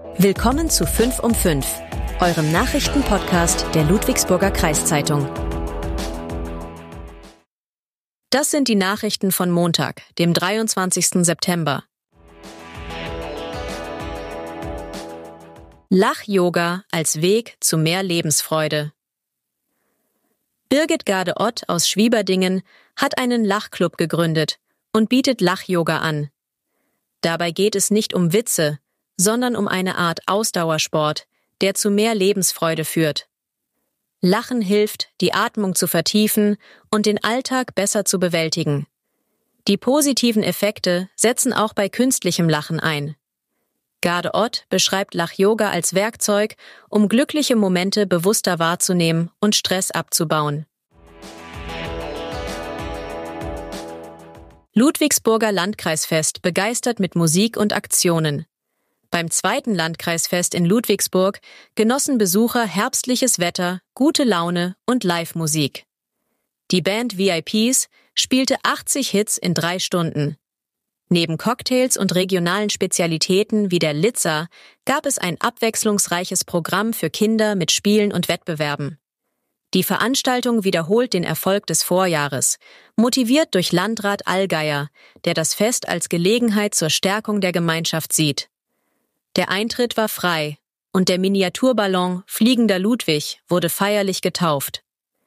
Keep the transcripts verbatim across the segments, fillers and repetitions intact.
Willkommen zu fünf um fünf, eurem Nachrichtenpodcast der Ludwigsburger Kreiszeitung. Das sind die Nachrichten von Montag, dem dreiundzwanzigsten September. Lach-Yoga als Weg zu mehr Lebensfreude. Birgit Gade-Ott aus Schwieberdingen hat einen Lachclub gegründet und bietet Lach-Yoga an. Dabei geht es nicht um Witze, sondern um eine Art Ausdauersport, der zu mehr Lebensfreude führt. Lachen hilft, die Atmung zu vertiefen und den Alltag besser zu bewältigen. Die positiven Effekte setzen auch bei künstlichem Lachen ein. Gade-Ott beschreibt Lach-Yoga als Werkzeug, um glückliche Momente bewusster wahrzunehmen und Stress abzubauen. Ludwigsburger Landkreisfest begeistert mit Musik und Aktionen. Beim zweiten Landkreisfest in Ludwigsburg genossen Besucher herbstliches Wetter, gute Laune und Live-Musik. Die Band V I Ps spielte achtzig Hits in drei Stunden. Neben Cocktails und regionalen Spezialitäten wie der Litza gab es ein abwechslungsreiches Programm für Kinder mit Spielen und Wettbewerben. Die Veranstaltung wiederholt den Erfolg des Vorjahres, motiviert durch Landrat Allgeier, der das Fest als Gelegenheit zur Stärkung der Gemeinschaft sieht. Der Eintritt war frei und der Miniaturballon Fliegender Ludwig wurde feierlich getauft.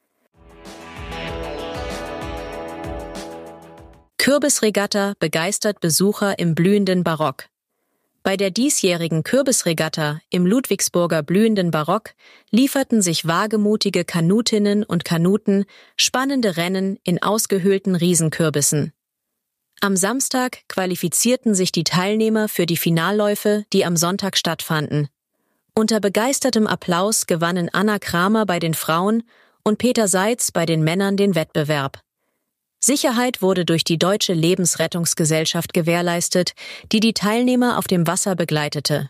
Kürbisregatta begeistert Besucher im blühenden Barock. Bei der diesjährigen Kürbisregatta im Ludwigsburger blühenden Barock lieferten sich wagemutige Kanutinnen und Kanuten spannende Rennen in ausgehöhlten Riesenkürbissen. Am Samstag qualifizierten sich die Teilnehmer für die Finalläufe, die am Sonntag stattfanden. Unter begeistertem Applaus gewannen Anna Kramer bei den Frauen und Peter Seitz bei den Männern den Wettbewerb. Sicherheit wurde durch die Deutsche Lebensrettungsgesellschaft gewährleistet, die die Teilnehmer auf dem Wasser begleitete.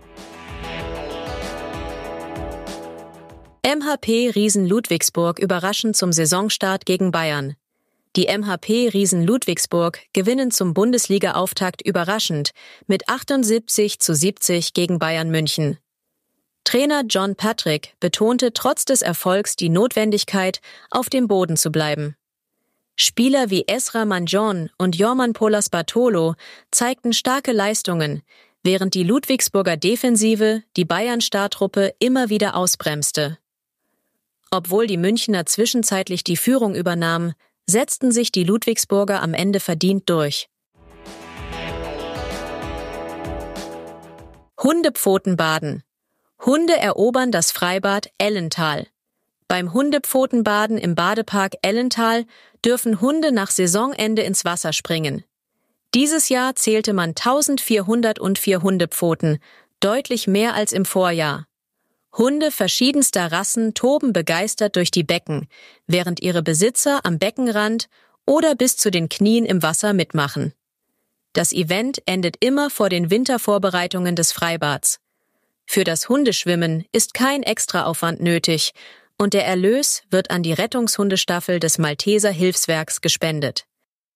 M H P Riesen Ludwigsburg überraschend zum Saisonstart gegen Bayern. Die M H P Riesen Ludwigsburg gewinnen zum Bundesliga-Auftakt überraschend mit achtundsiebzig zu siebzig gegen Bayern München. Trainer John Patrick betonte trotz des Erfolgs die Notwendigkeit, auf dem Boden zu bleiben. Spieler wie Esra Manjon und Jorman Polas Bartolo zeigten starke Leistungen, während die Ludwigsburger Defensive die Bayern-Startruppe immer wieder ausbremste. Obwohl die Münchner zwischenzeitlich die Führung übernahmen, setzten sich die Ludwigsburger am Ende verdient durch. Hundepfotenbaden. Hunde erobern das Freibad Ellental. Beim Hundepfotenbaden im Badepark Ellental dürfen Hunde nach Saisonende ins Wasser springen. Dieses Jahr zählte man eintausendvierhundertvier Hundepfoten, deutlich mehr als im Vorjahr. Hunde verschiedenster Rassen toben begeistert durch die Becken, während ihre Besitzer am Beckenrand oder bis zu den Knien im Wasser mitmachen. Das Event endet immer vor den Wintervorbereitungen des Freibads. Für das Hundeschwimmen ist kein Extraaufwand nötig und der Erlös wird an die Rettungshundestaffel des Malteser Hilfswerks gespendet.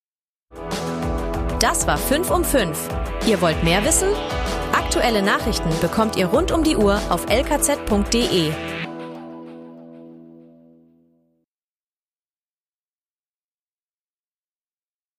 Das war fünf um fünf. Ihr wollt mehr wissen? Aktuelle Nachrichten bekommt ihr rund um die Uhr auf l k z punkt d e.